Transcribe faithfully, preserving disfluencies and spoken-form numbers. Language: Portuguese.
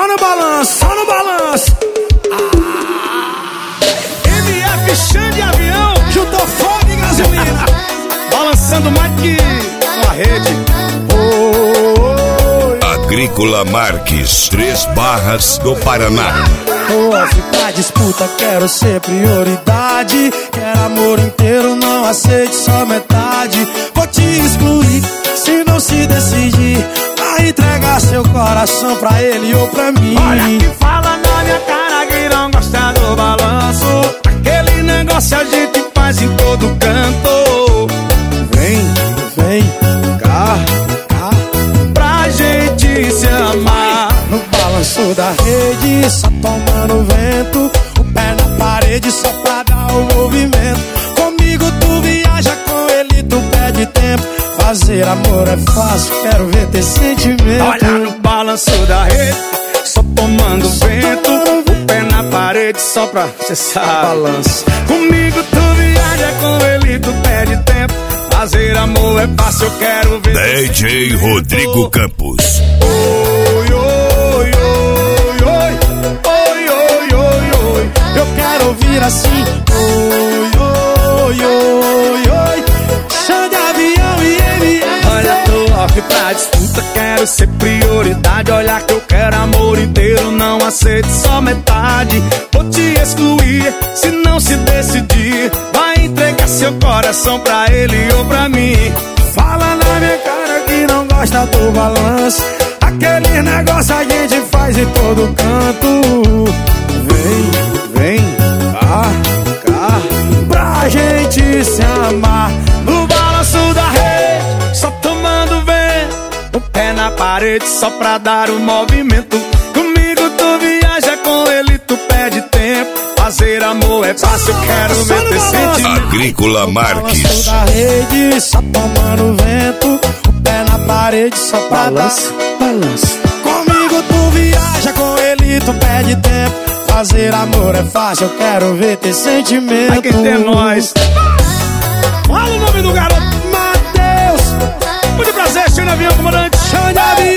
Só no balanço, só no balanço. Ah. M F Xande Avião juntou fogo e gasolina, balançando mais que uma rede. Oh, oh, oh. Agrícola Marques, Três Barras do Paraná. Hoje pra disputa quero ser prioridade. Quero amor inteiro, não aceite só metade. Vou te excluir se não se decidir. Vai entregar seu coração pra ele ou pra mim. Olha que fala na minha cara que não gosta do balanço. Aquele negócio a gente faz em todo canto. Vem, vem, cá, cá, pra gente se amar. No balanço da rede, só tomando vento. O pé na parede só pra dar o movimento. Comigo tu viaja, com ele tu perde tempo. Fazer amor é fácil, quero ver ter sentimento. Olha no balanço da rede, só tomando vento. O pé na parede só pra cessar balanço. Comigo tu viaja, com ele tu perde tempo. Fazer amor é fácil, eu quero ver D J Rodrigo Campos. Oi, oi, oi, oi, oi, oi, oi, oi. Eu quero ouvir assim. Oi, oi, oi, oi. Xande Avião e M F. Olha, tô off pra disputa, quero ser prioridade. Olha que eu quero amor inteiro, não aceito só metade. Vou te excluir se não se decidir. Vai entregar seu coração pra ele ou pra mim. Fala na minha cara que não gosta do balanço. Aquele negócio a gente faz em todo canto. Vem, vem, cá, cá, pra gente se amar. No balanço da rede, só tomando vento. O pé na parede só pra dar o movimento. Comigo tu viaja, com ele tu perde tempo. Fazer amor é fácil, eu quero ver ter sentimento. Agrícola Marques. No balanço da rede, só tomando vento. O pé na parede só pra balanço, dar balanço. Comigo tu viaja, com ele tu perde tempo. Fazer amor é fácil, eu quero ver ter sentimento. Vai que tem nós. Fala o nome do garoto. Matheus. Muito prazer, Xande Avião, comandante Xande Avião.